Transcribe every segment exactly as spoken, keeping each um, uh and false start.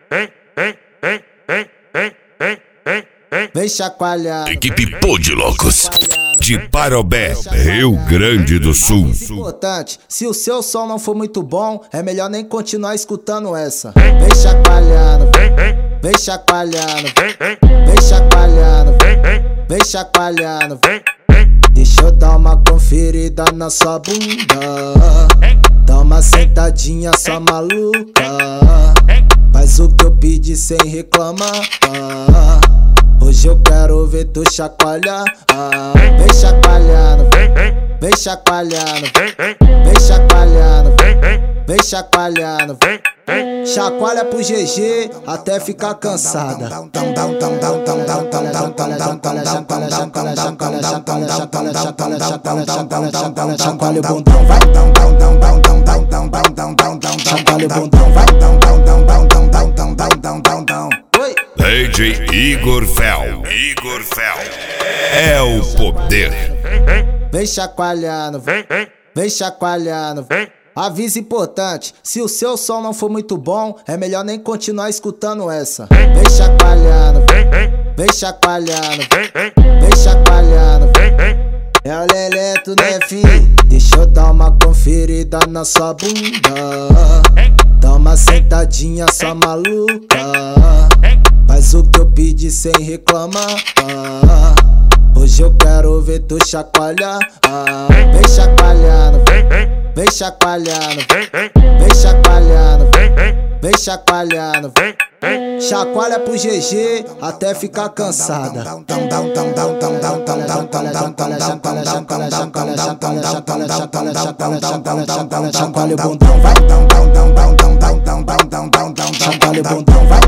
Vem chacoalhar. Equipe Pô de Loucos de Parobé, Rio Grande do Sul. Importante, se o seu som não for muito bom, é melhor nem continuar escutando essa. Vem chacoalhando, vem chacoalhando, vem chacoalhando, vem chacoalhando. Deixa eu dar uma conferida na sua bunda. Dá uma sentadinha só maluca. Faz o que eu pedi sem reclamar. Hoje eu quero ver tu chacoalhar. Vem chacoalhando, vem chacoalhando, vem chacoalhando, vem chacoalhando. Chacoalha pro G G até ficar cansada. Chacoalha o bundão, vai. Chacoalha o bundão, vai. D J Igor Fel. Igor Fel é o poder. Vem chacoalhando, vem chacoalhando. Aviso importante, se o seu som não for muito bom, é melhor nem continuar escutando essa. Vem chacoalhando, vem chacoalhando, vem chacoalhando. É o Leleto, né, fi? Deixa eu dar uma conferida na sua bunda. Dá uma sentadinha só maluca. Faz o que eu pedi sem reclamar. Hoje eu quero ver tu chacoalhar. Vem chacoalhando, vem chacoalhando, vem chacoalhando, vem chacoalhando. Chacoalha pro G G até ficar cansada. Chacoalha o bundão, vai. Chacoalha o bundão, vai.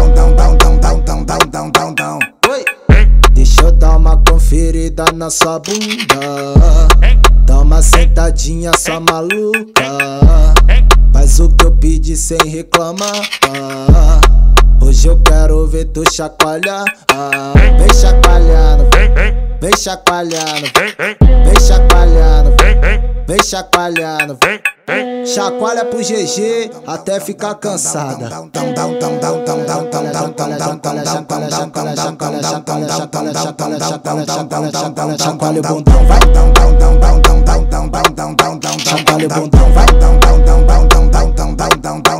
Deixa eu dar uma conferida na sua bunda. Dá uma sentadinha só maluca. Faz o que eu pedi sem reclamar. Hoje eu quero ver tu chacoalhar. Vem chacoalhando, vem chacoalhando, vem chacoalhando, vem chacoalhando. Chacoalha pro G G até ficar cansada. Chacoalha o bundão, vai. Chacoalha o bundão, vai.